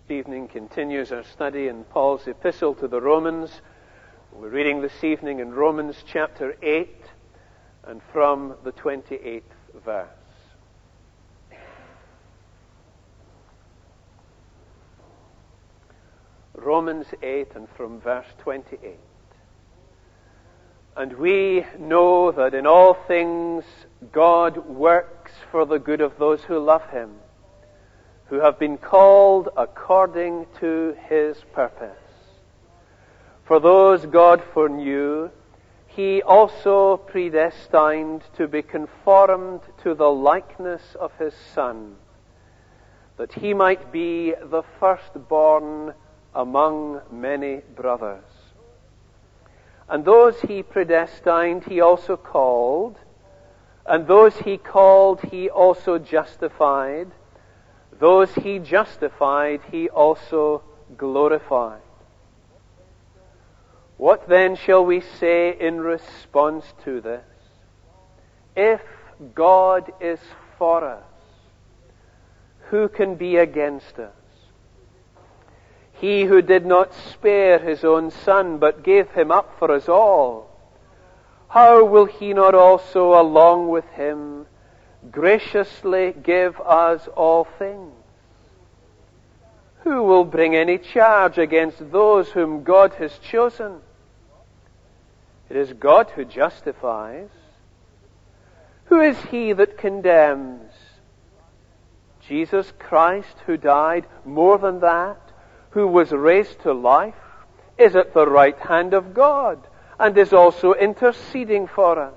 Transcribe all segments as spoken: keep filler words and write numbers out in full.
Evening continues our study in Paul's epistle to the Romans. We're reading this evening in Romans chapter eight and from the twenty-eighth verse. Romans eight and from verse twenty-eight. And we know that in all things God works for the good of those who love Him, who have been called according to His purpose. For those God foreknew, He also predestined to be conformed to the likeness of His Son, that He might be the firstborn among many brothers. And those He predestined, He also called, and those He called, He also justified. Those He justified, He also glorified. What then shall we say in response to this? If God is for us, who can be against us? He who did not spare His own Son, but gave Him up for us all, how will He not also, along with Him, graciously give us all things? Who will bring any charge against those whom God has chosen? It is God who justifies. Who is he that condemns? Jesus Christ, who died, more than that, who was raised to life, is at the right hand of God, and is also interceding for us.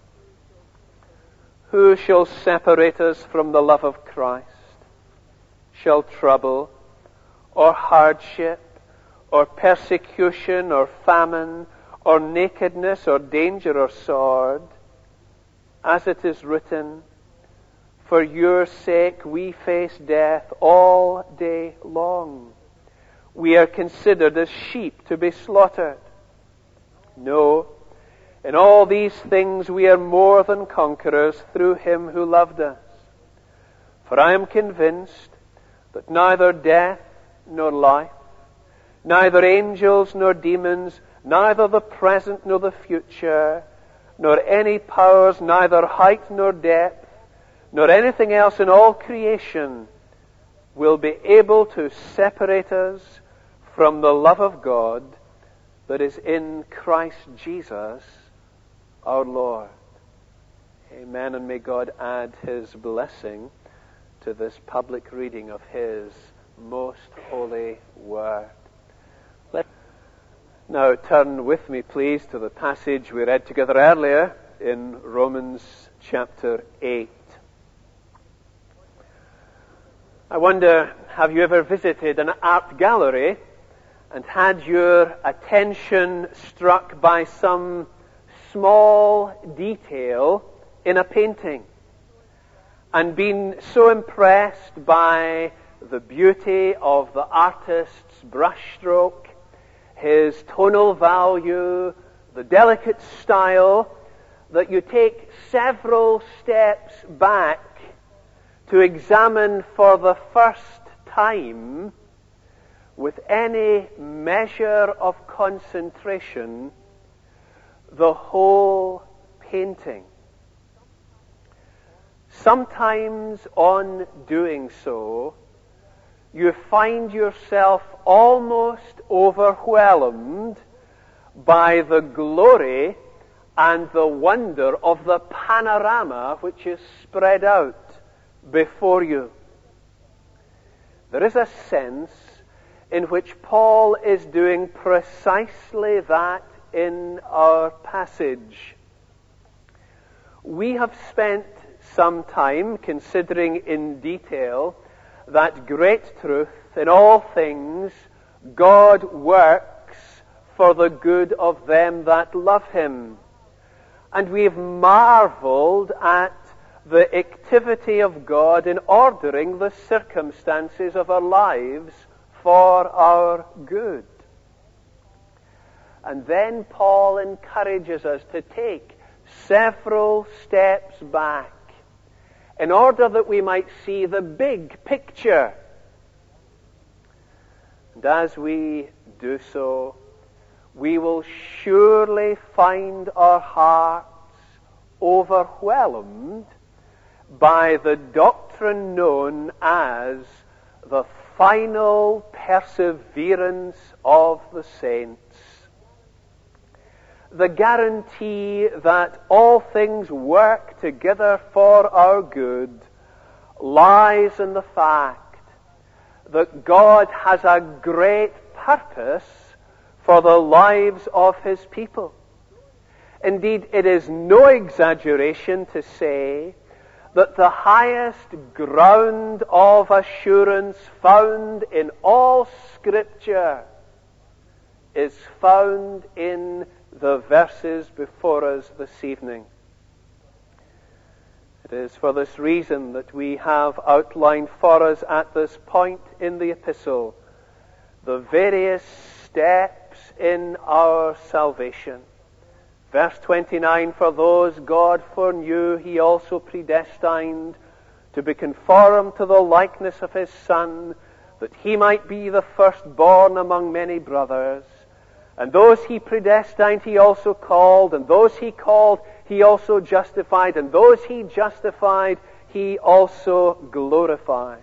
Who shall separate us from the love of Christ? Shall trouble, or hardship, or persecution, or famine, or nakedness, or danger, or sword? As it is written, for your sake we face death all day long. We are considered as sheep to be slaughtered. No, in all these things we are more than conquerors through Him who loved us. For I am convinced that neither death nor life, neither angels nor demons, neither the present nor the future, nor any powers, neither height nor depth, nor anything else in all creation will be able to separate us from the love of God that is in Christ Jesus our Lord. Amen, and may God add His blessing to this public reading of His most holy word. Let now turn with me, please, to the passage we read together earlier in Romans chapter eight. I wonder, have you ever visited an art gallery and had your attention struck by some small detail in a painting, and been so impressed by the beauty of the artist's brushstroke, his tonal value, the delicate style, that you take several steps back to examine for the first time with any measure of concentration the whole painting. Sometimes on doing so, you find yourself almost overwhelmed by the glory and the wonder of the panorama which is spread out before you. There is a sense in which Paul is doing precisely that in our passage. We have spent some time considering in detail that great truth: in all things God works for the good of them that love Him. And we've marveled at the activity of God in ordering the circumstances of our lives for our good. And then Paul encourages us to take several steps back in order that we might see the big picture. And as we do so, we will surely find our hearts overwhelmed by the doctrine known as the final perseverance of the saints. The guarantee that all things work together for our good lies in the fact that God has a great purpose for the lives of His people. Indeed, it is no exaggeration to say that the highest ground of assurance found in all Scripture is found in the verses before us this evening. It is for this reason that we have outlined for us at this point in the epistle the various steps in our salvation. Verse twenty-nine, for those God foreknew, He also predestined to be conformed to the likeness of His Son, that He might be the firstborn among many brothers. And those He predestined, He also called, and those He called, He also justified, and those He justified, He also glorified.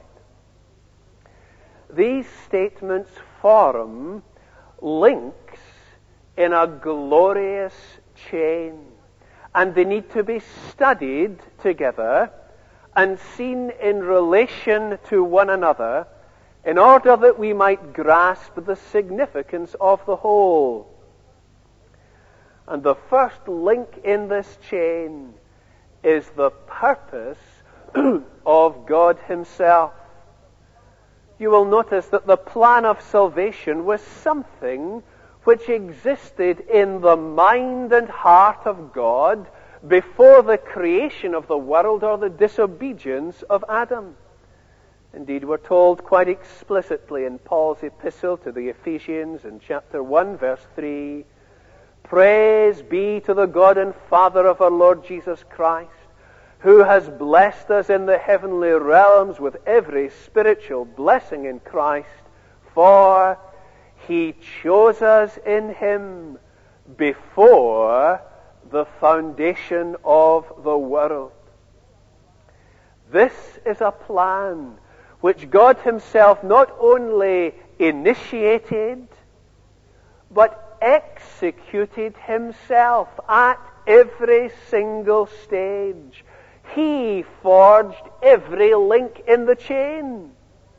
These statements form links in a glorious chain, and they need to be studied together and seen in relation to one another in order that we might grasp the significance of the whole. And the first link in this chain is the purpose of God Himself. You will notice that the plan of salvation was something which existed in the mind and heart of God before the creation of the world or the disobedience of Adam. Indeed, we're told quite explicitly in Paul's epistle to the Ephesians in chapter one, verse three, praise be to the God and Father of our Lord Jesus Christ, who has blessed us in the heavenly realms with every spiritual blessing in Christ, for He chose us in Him before the foundation of the world. This is a plan which God Himself not only initiated, but executed Himself at every single stage. He forged every link in the chain.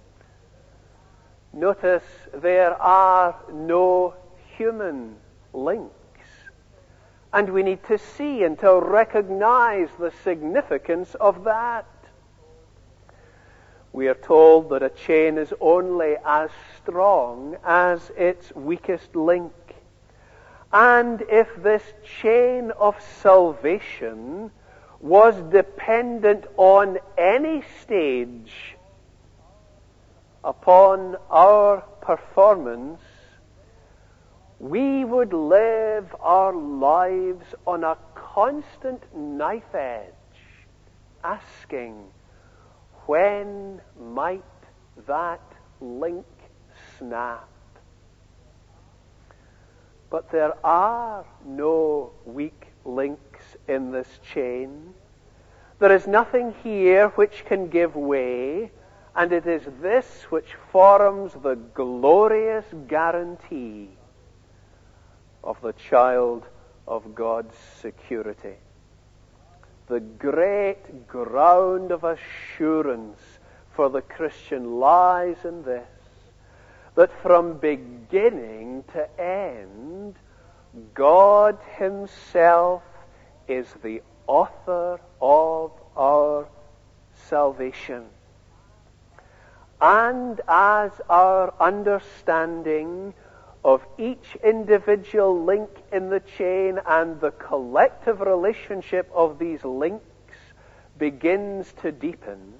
Notice there are no human links. And we need to see and to recognize the significance of that. We are told that a chain is only as strong as its weakest link. And if this chain of salvation was dependent on any stage upon our performance, we would live our lives on a constant knife edge, asking, when might that link snap? But there are no weak links in this chain. There is nothing here which can give way, and it is this which forms the glorious guarantee of the child of God's security. The great ground of assurance for the Christian lies in this, that from beginning to end, God Himself is the author of our salvation. And as our understanding of each individual link in the chain and the collective relationship of these links begins to deepen,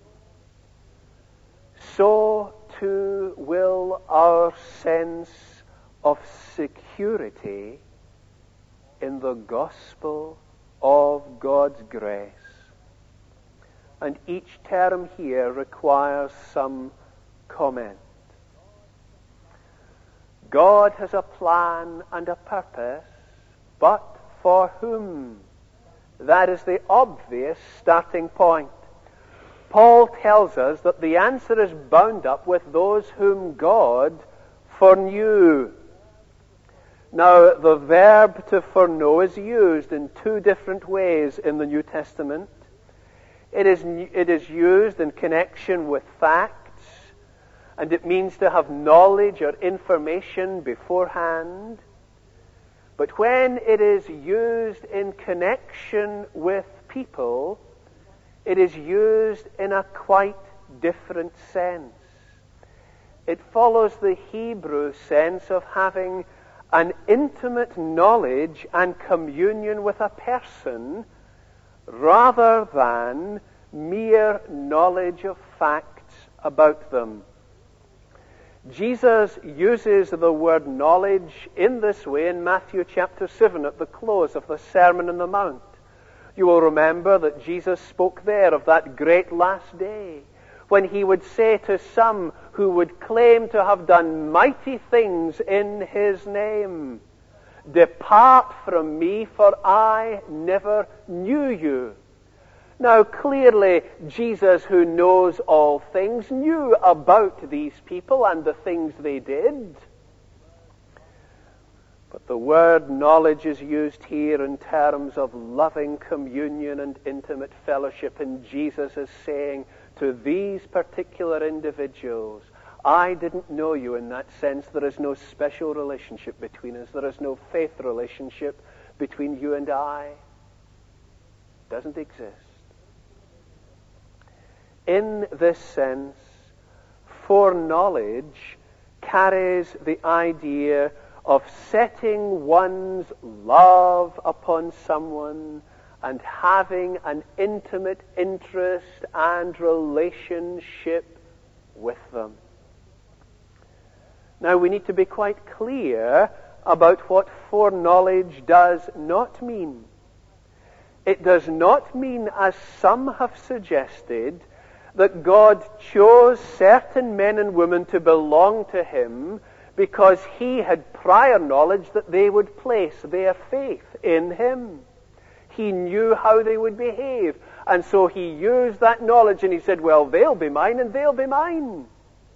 so too will our sense of security in the gospel of God's grace. And each term here requires some comment. God has a plan and a purpose, but for whom? That is the obvious starting point. Paul tells us that the answer is bound up with those whom God foreknew. Now, the verb to foreknow is used in two different ways in the New Testament. It is, it is used in connection with facts, and it means to have knowledge or information beforehand. But when it is used in connection with people, it is used in a quite different sense. It follows the Hebrew sense of having an intimate knowledge and communion with a person rather than mere knowledge of facts about them. Jesus uses the word knowledge in this way in Matthew chapter seven at the close of the Sermon on the Mount. You will remember that Jesus spoke there of that great last day when he would say to some who would claim to have done mighty things in his name, "Depart from me, for I never knew you." Now, clearly, Jesus, who knows all things, knew about these people and the things they did. But the word knowledge is used here in terms of loving communion and intimate fellowship. And Jesus is saying to these particular individuals, I didn't know you in that sense. There is no special relationship between us. There is no faith relationship between you and I. It doesn't exist. In this sense, foreknowledge carries the idea of setting one's love upon someone and having an intimate interest and relationship with them. Now, we need to be quite clear about what foreknowledge does not mean. It does not mean, as some have suggested, that God chose certain men and women to belong to him because he had prior knowledge that they would place their faith in him. He knew how they would behave, and so he used that knowledge and he said, well, they'll be mine and they'll be mine.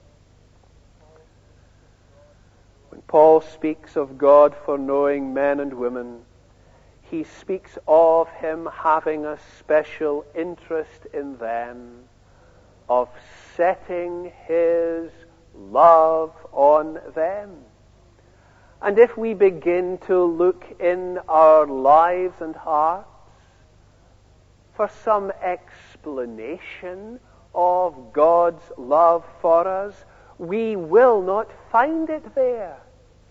When Paul speaks of God foreknowing men and women, he speaks of him having a special interest in them, of setting his love on them. And if we begin to look in our lives and hearts for some explanation of God's love for us, we will not find it there.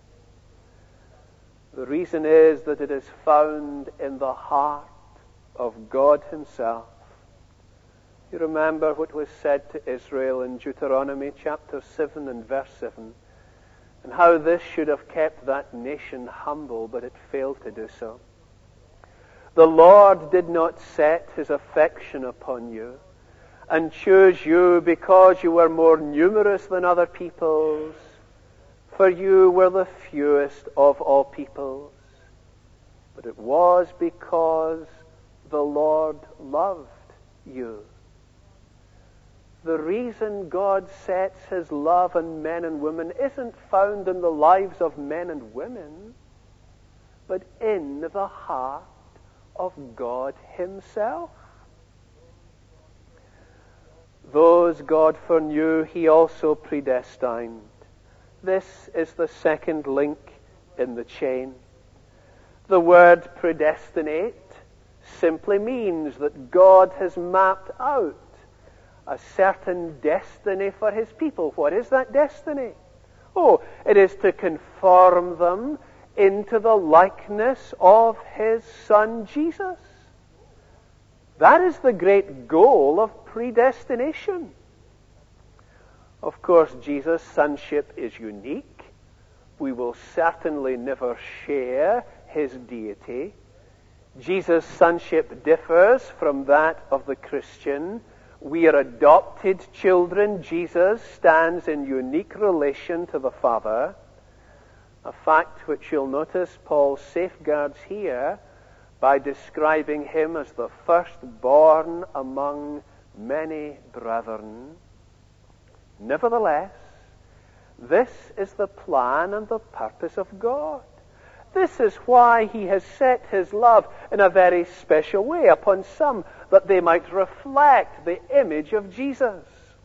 The reason is that it is found in the heart of God himself. You remember what was said to Israel in Deuteronomy chapter seven and verse seven, and how this should have kept that nation humble, but it failed to do so. The Lord did not set his affection upon you and choose you because you were more numerous than other peoples, for you were the fewest of all peoples. But it was because the Lord loved you. The reason God sets his love on men and women isn't found in the lives of men and women, but in the heart of God himself. Those God foreknew, he also predestined. This is the second link in the chain. The word predestinate simply means that God has mapped out a certain destiny for his people. What is that destiny? Oh, it is to conform them into the likeness of his Son Jesus. That is the great goal of predestination. Of course, Jesus' sonship is unique. We will certainly never share his deity. Jesus' sonship differs from that of the Christian. We are adopted children. Jesus stands in unique relation to the Father. A fact which you'll notice Paul safeguards here by describing him as the firstborn among many brethren. Nevertheless, this is the plan and the purpose of God. This is why he has set his love in a very special way upon some, that they might reflect the image of Jesus.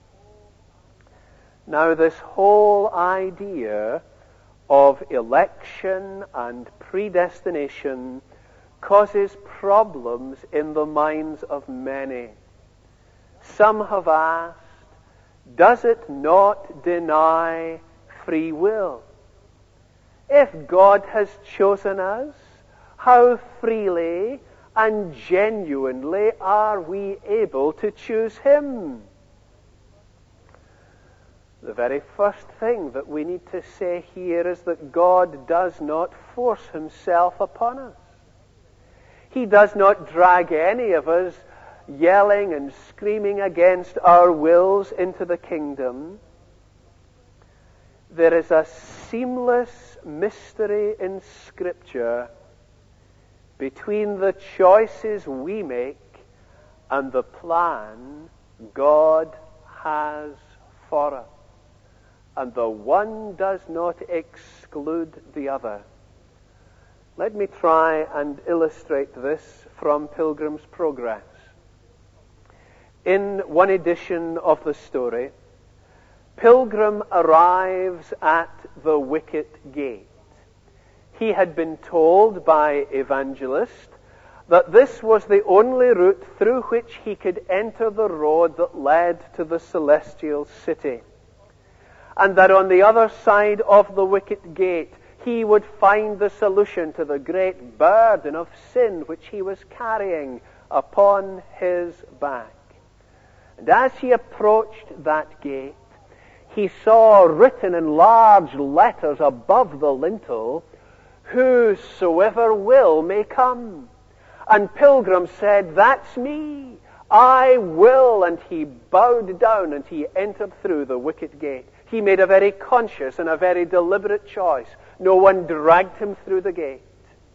Now, this whole idea of election and predestination causes problems in the minds of many. Some have asked, does it not deny free will? If God has chosen us, how freely and genuinely are we able to choose him? The very first thing that we need to say here is that God does not force himself upon us. He does not drag any of us yelling and screaming against our wills into the kingdom. There is a seamless mystery in Scripture between the choices we make and the plan God has for us. And the one does not exclude the other. Let me try and illustrate this from Pilgrim's Progress. In one edition of the story, Pilgrim arrives at the wicket gate. He had been told by Evangelist that this was the only route through which he could enter the road that led to the celestial city, and that on the other side of the wicket gate he would find the solution to the great burden of sin which he was carrying upon his back. And as he approached that gate, he saw written in large letters above the lintel, "Whosoever will may come." And Pilgrim said, "That's me. I will." And he bowed down and he entered through the wicket gate. He made a very conscious and a very deliberate choice. No one dragged him through the gate.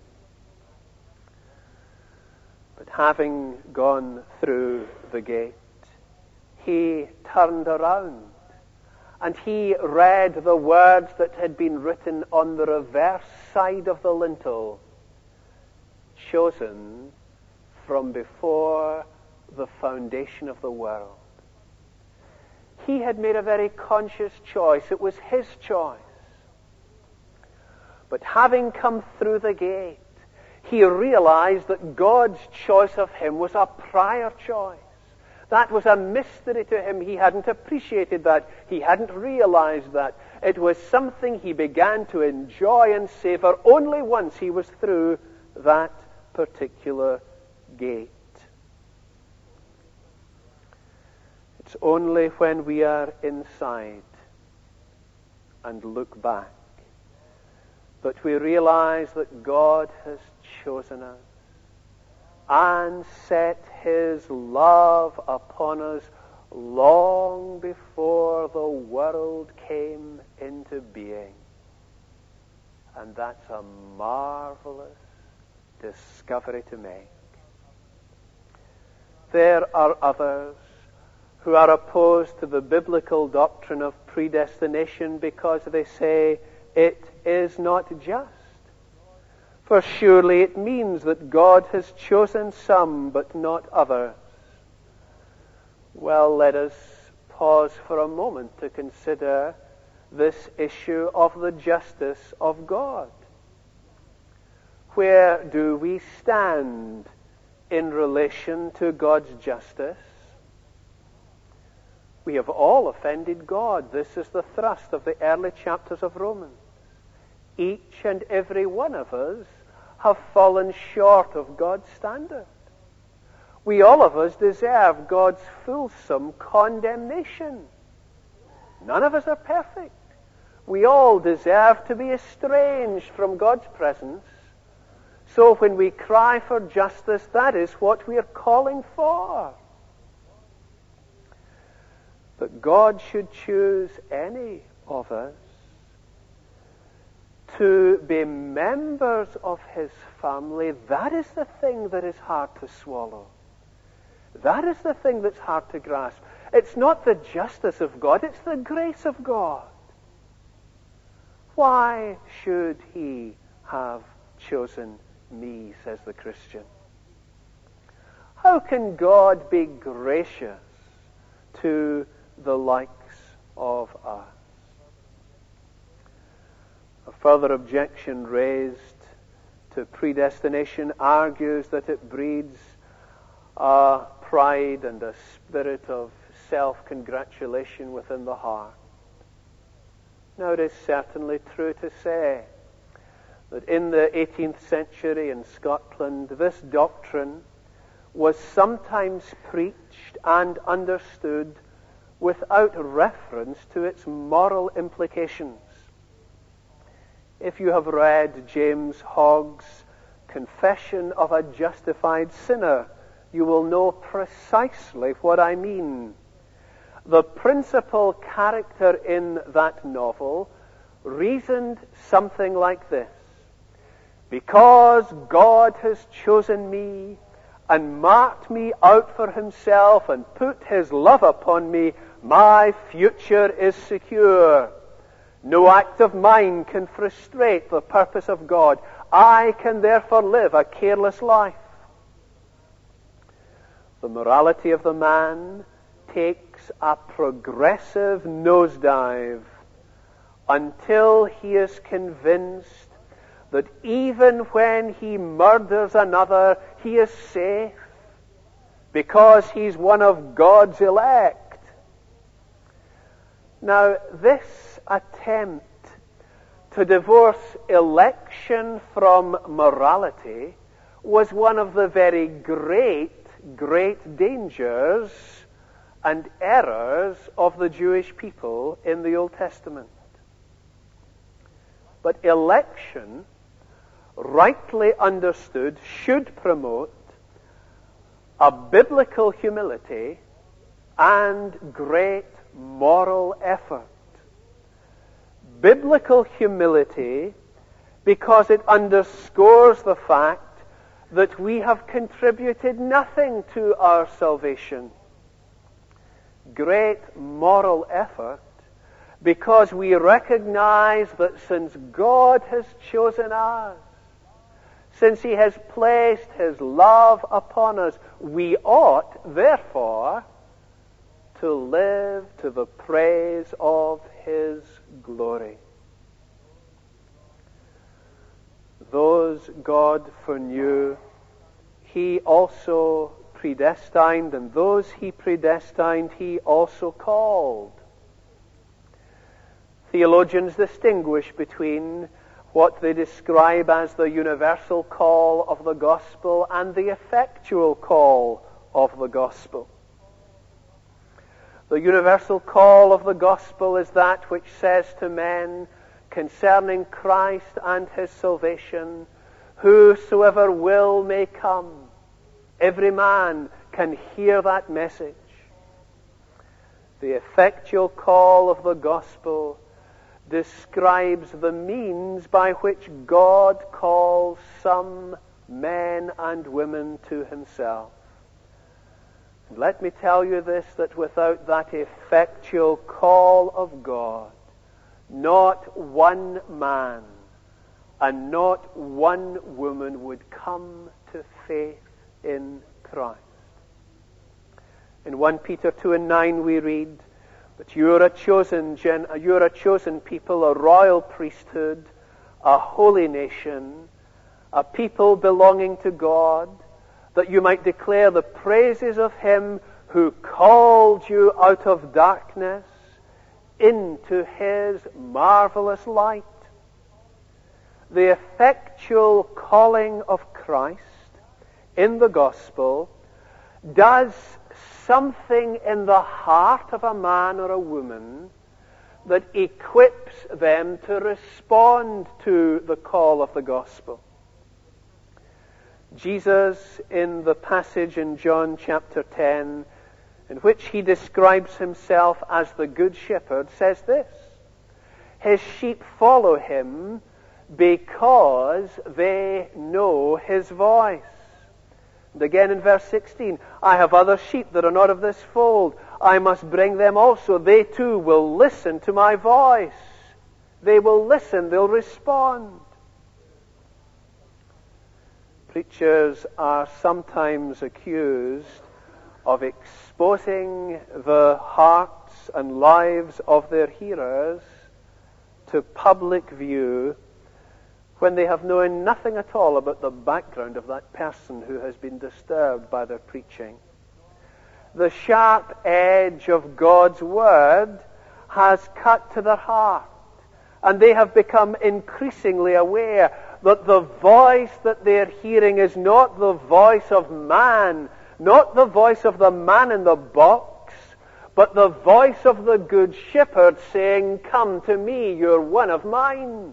But having gone through the gate, he turned around and he read the words that had been written on the reverse side of the lintel: "Chosen from before the foundation of the world." He had made a very conscious choice. It was his choice. But having come through the gate, he realized that God's choice of him was a prior choice. That was a mystery to him. He hadn't appreciated that. He hadn't realized that. It was something he began to enjoy and savor only once he was through that particular gate. It's only when we are inside and look back that we realize that God has chosen us and set his love upon us long before the world came into being. And that's a marvelous discovery to make. There are others who are opposed to the biblical doctrine of predestination because they say it is not just. For surely it means that God has chosen some but not others. Well, let us pause for a moment to consider this issue of the justice of God. Where do we stand in relation to God's justice? We have all offended God. This is the thrust of the early chapters of Romans. Each and every one of us have fallen short of God's standard. We all of us deserve God's fulsome condemnation. None of us are perfect. We all deserve to be estranged from God's presence. So when we cry for justice, that is what we are calling for. But God should choose any of us to be members of his family, that is the thing that is hard to swallow. That is the thing that's hard to grasp. It's not the justice of God, it's the grace of God. Why should he have chosen me, says the Christian? How can God be gracious to the likes of us? A further objection raised to predestination argues that it breeds a pride and a spirit of self-congratulation within the heart. Now, it is certainly true to say that in the eighteenth century in Scotland, this doctrine was sometimes preached and understood without reference to its moral implications. If you have read James Hogg's Confession of a Justified Sinner, you will know precisely what I mean. The principal character in that novel reasoned something like this: because God has chosen me and marked me out for himself and put his love upon me, my future is secure. No act of mine can frustrate the purpose of God. I can therefore live a careless life. The morality of the man takes a progressive nosedive until he is convinced that even when he murders another, he is safe because he's one of God's elect. Now, this attempt to divorce election from morality was one of the very great, great dangers and errors of the Jewish people in the Old Testament. But election, rightly understood, should promote a biblical humility and great moral effort. Biblical humility because it underscores the fact that we have contributed nothing to our salvation. Great moral effort because we recognize that since God has chosen us, since he has placed his love upon us, we ought, therefore, to live to the praise of his glory. Those God foreknew, he also predestined, and those he predestined, he also called. Theologians distinguish between what they describe as the universal call of the gospel and the effectual call of the gospel. The universal call of the gospel is that which says to men concerning Christ and his salvation, whosoever will may come. Every man can hear that message. The effectual call of the gospel describes the means by which God calls some men and women to himself. And let me tell you this, that without that effectual call of God, not one man and not one woman would come to faith in Christ. In First Peter two and nine we read, "But you're a chosen gen- you're a chosen people, a royal priesthood, a holy nation, a people belonging to God, that you might declare the praises of him who called you out of darkness into his marvelous light." The effectual calling of Christ in the gospel does something in the heart of a man or a woman that equips them to respond to the call of the gospel. Jesus, in the passage in John chapter ten, in which he describes himself as the good shepherd, says this: his sheep follow him because they know his voice. And again in verse sixteen, I have other sheep that are not of this fold. I must bring them also. They too will listen to my voice. They will listen, they'll respond. Preachers are sometimes accused of exposing the hearts and lives of their hearers to public view when they have known nothing at all about the background of that person who has been disturbed by their preaching. The sharp edge of God's Word has cut to their heart, and they have become increasingly aware that the voice that they're hearing is not the voice of man, not the voice of the man in the box, but the voice of the Good Shepherd saying, come to me, you're one of mine.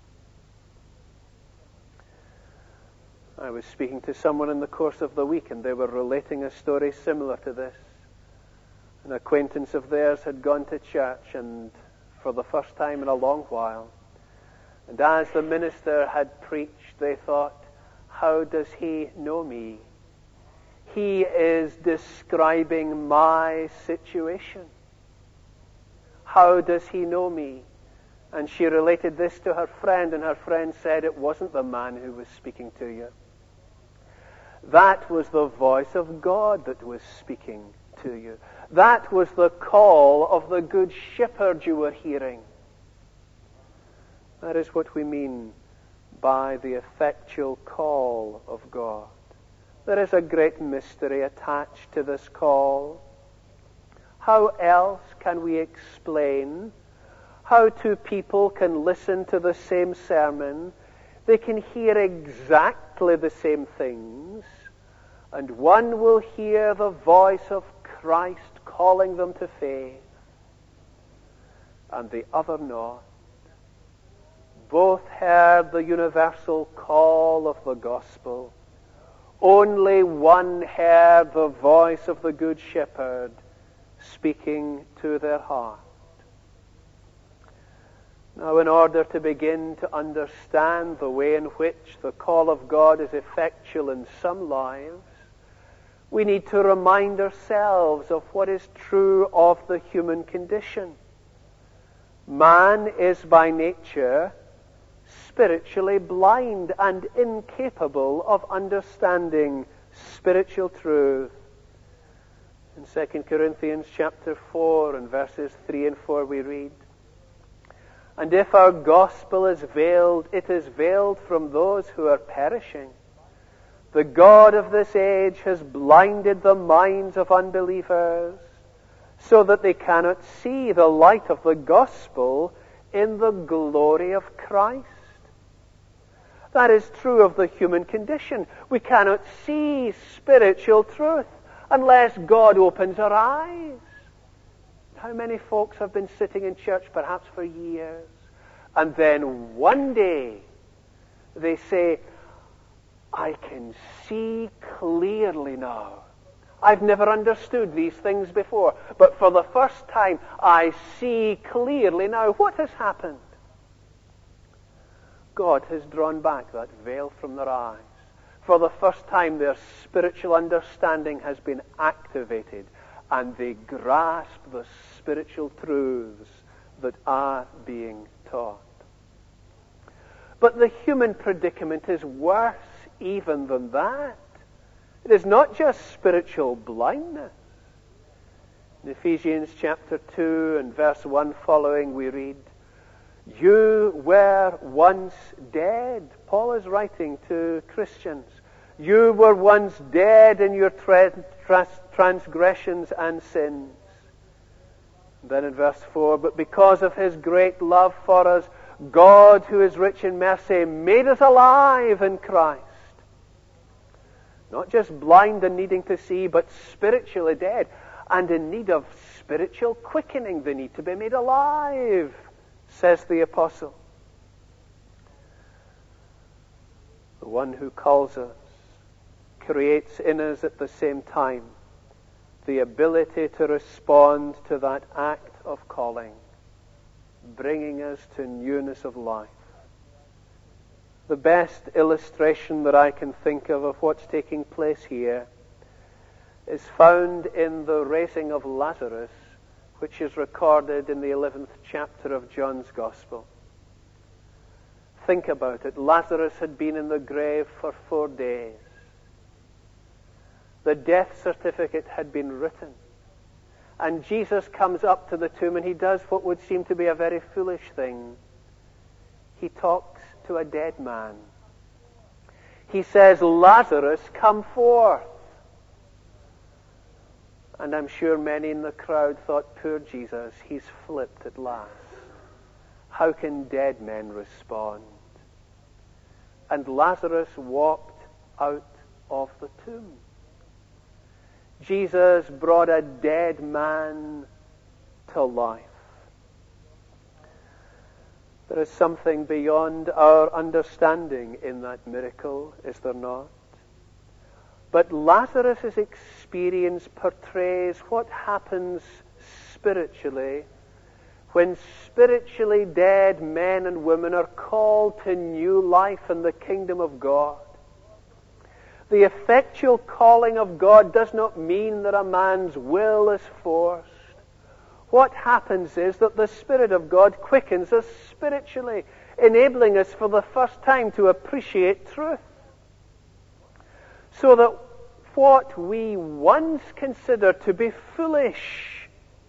I was speaking to someone in the course of the week, and they were relating a story similar to this. An acquaintance of theirs had gone to church, and for the first time in a long while. And as the minister had preached, they thought, how does he know me? He is describing my situation. How does he know me? And she related this to her friend, and her friend said, it wasn't the man who was speaking to you. That was the voice of God that was speaking to you. That was the call of the Good Shepherd you were hearing. That is what we mean by the effectual call of God. There is a great mystery attached to this call. How else can we explain how two people can listen to the same sermon? They can hear exactly the same things, and one will hear the voice of Christ calling them to faith, and the other not. Both heard the universal call of the gospel. Only one heard the voice of the Good Shepherd speaking to their heart. Now, in order to begin to understand the way in which the call of God is effectual in some lives, we need to remind ourselves of what is true of the human condition. Man is by nature spiritually blind and incapable of understanding spiritual truth. In Second Corinthians chapter four and verses three and four we read, and if our gospel is veiled, it is veiled from those who are perishing. The God of this age has blinded the minds of unbelievers so that they cannot see the light of the gospel in the glory of Christ. That is true of the human condition. We cannot see spiritual truth unless God opens our eyes. How many folks have been sitting in church perhaps for years, and then one day they say, I can see clearly now. I've never understood these things before, but for the first time I see clearly now. What has happened? God has drawn back that veil from their eyes. For the first time their spiritual understanding has been activated, and they grasp the spiritual truths that are being taught. But the human predicament is worse even than that. It is not just spiritual blindness. In Ephesians chapter two and verse one following we read, you were once dead. Paul is writing to Christians. You were once dead in your tra- tra- transgressions and sins. Then in verse four, but because of his great love for us, God, who is rich in mercy, made us alive in Christ. Not just blind and needing to see, but spiritually dead and in need of spiritual quickening. They need to be made alive, says the apostle. The one who calls us creates in us at the same time the ability to respond to that act of calling, bringing us to newness of life. The best illustration that I can think of of what's taking place here is found in the raising of Lazarus, which is recorded in the eleventh chapter of John's Gospel. Think about it. Lazarus had been in the grave for four days. The death certificate had been written. And Jesus comes up to the tomb and he does what would seem to be a very foolish thing. He talks to a dead man. He says, "Lazarus, come forth." And I'm sure many in the crowd thought, poor Jesus, he's flipped at last. How can dead men respond? And Lazarus walked out of the tomb. Jesus brought a dead man to life. There is something beyond our understanding in that miracle, is there not? But Lazarus' experience portrays what happens spiritually when spiritually dead men and women are called to new life in the kingdom of God. The effectual calling of God does not mean that a man's will is forced. What happens is that the Spirit of God quickens us spiritually, enabling us for the first time to appreciate truth. So that what we once considered to be foolish,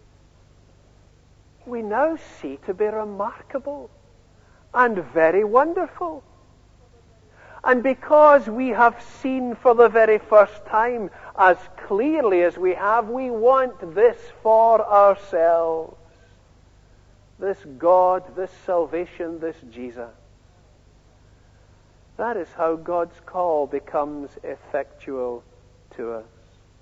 we now see to be remarkable and very wonderful. And because we have seen for the very first time as clearly as we have, we want this for ourselves. This God, this salvation, this Jesus. That is how God's call becomes effectual to us.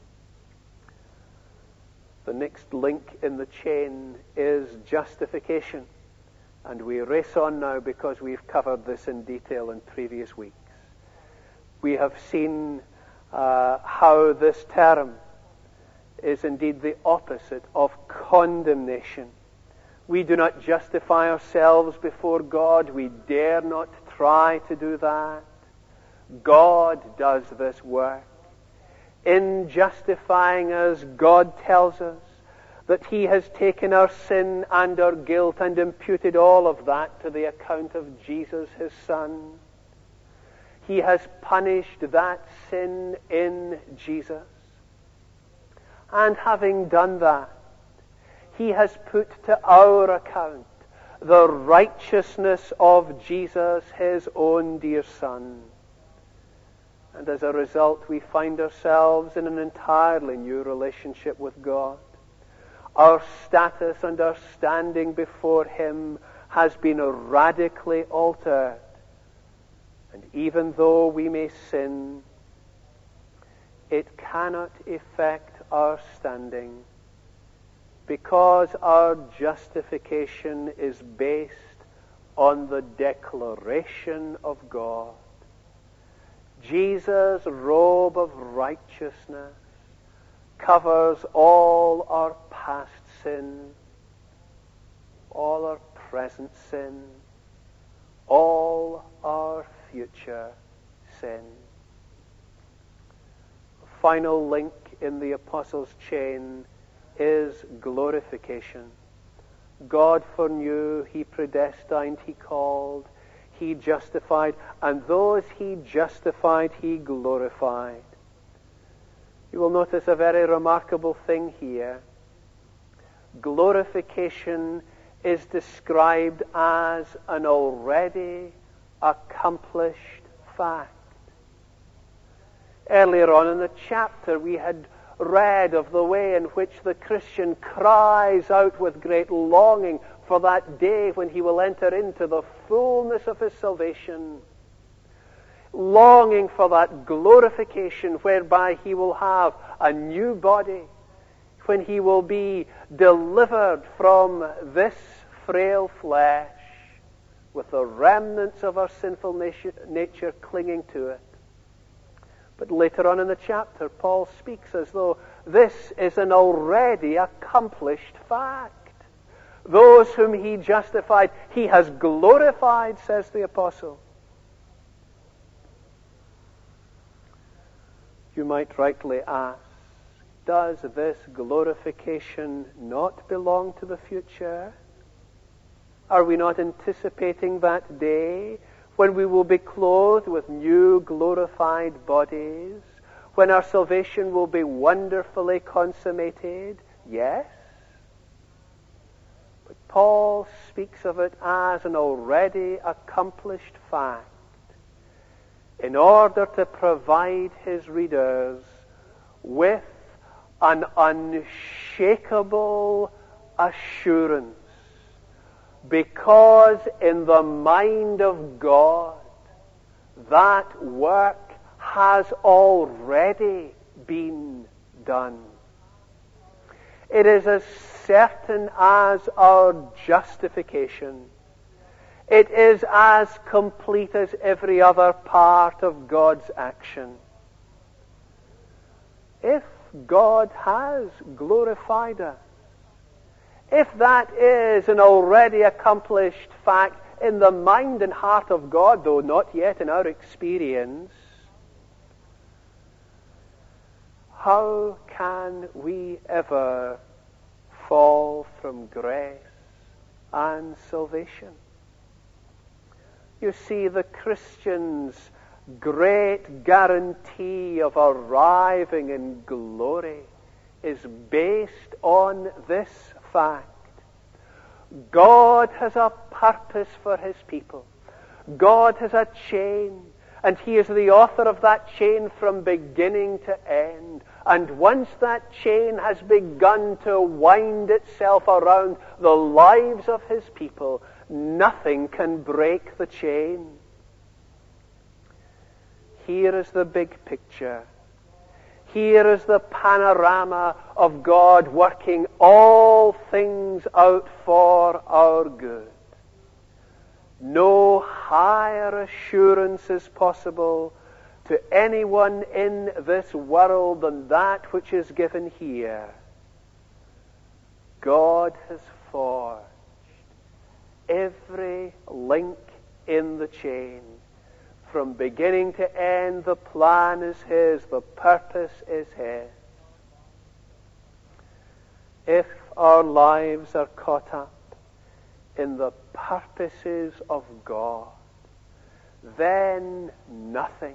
The next link in the chain is justification. And we race on now because we've covered this in detail in previous weeks. We have seen uh, how this term is indeed the opposite of condemnation. We do not justify ourselves before God. We dare not try to do that. God does this work. In justifying us, God tells us that He has taken our sin and our guilt and imputed all of that to the account of Jesus, His Son. He has punished that sin in Jesus. And having done that, He has put to our account the righteousness of Jesus, His own dear Son. And as a result, we find ourselves in an entirely new relationship with God. Our status and our standing before Him has been radically altered. And even though we may sin, it cannot affect our standing, because our justification is based on the declaration of God. Jesus' robe of righteousness covers all our past sin, all our present sin, all our future sin. The final link in the apostles' chain is glorification. God foreknew, He predestined, He called, He justified, and those He justified, He glorified. You will notice a very remarkable thing here. Glorification is described as an already accomplished fact. Earlier on in the chapter, we had read of the way in which the Christian cries out with great longing for that day when he will enter into the fullness of his salvation. Longing for that glorification whereby he will have a new body, when he will be delivered from this frail flesh with the remnants of our sinful nature clinging to it. But later on in the chapter, Paul speaks as though this is an already accomplished fact. Those whom He justified, He has glorified, says the apostle. You might rightly ask, does this glorification not belong to the future? Are we not anticipating that day when we will be clothed with new glorified bodies, when our salvation will be wonderfully consummated? Yes. But Paul speaks of it as an already accomplished fact in order to provide his readers with an unshakable assurance, because in the mind of God that work has already been done. It is as certain as our justification. It is as complete as every other part of God's action. If God has glorified us, if that is an already accomplished fact in the mind and heart of God, though not yet in our experience, how can we ever fall from grace and salvation? You see, the Christian's great guarantee of arriving in glory is based on this fact. God has a purpose for his people. God has a chain, and he is the author of that chain from beginning to end. And once that chain has begun to wind itself around the lives of his people, nothing can break the chain. Here is the big picture. Here is the panorama of God working all things out for our good. No higher assurance is possible to anyone in this world than that which is given here. God has forged every link in the chain. From beginning to end, the plan is his, the purpose is his. If our lives are caught up in the purposes of God, then nothing,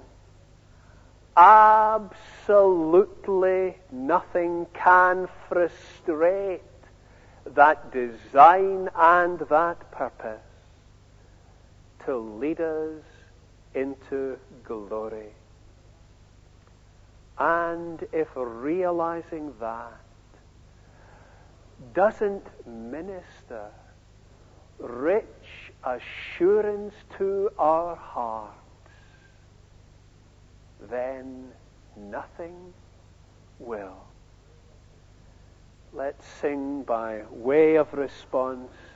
absolutely nothing can frustrate that design and that purpose to lead us into glory. And if realizing that doesn't minister rich assurance to our hearts, then nothing will. Let's sing by way of response